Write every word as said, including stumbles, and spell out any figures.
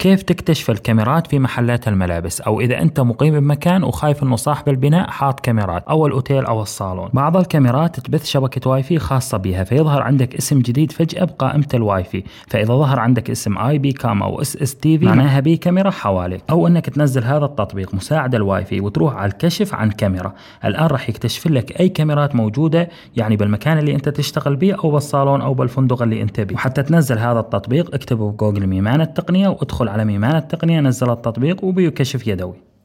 كيف تكتشف الكاميرات في محلات الملابس، أو إذا أنت مقيم بمكان وخايف إنه صاحب البناء حاط كاميرات أو الأوتيل أو الصالون. بعض الكاميرات تبث شبكة واي فاي خاصة بها، فيظهر عندك اسم جديد فجأة بقائمة الواي فاي، فإذا ظهر عندك اسم اي بي كام أو اس اس تي في معناها بي كاميرا حواليك. أو إنك تنزل هذا التطبيق مساعد الواي فاي وتروح على الكشف عن كاميرا، الآن راح يكتشف لك أي كاميرات موجودة يعني بالمكان اللي أنت تشتغل به أو بالصالون أو بالفندق اللي أنت به. وحتى تنزل هذا التطبيق اكتبه بجوجل ميمان التقنية وادخل على ميمان التقنية، نزل التطبيق وبيه كشف يدوي.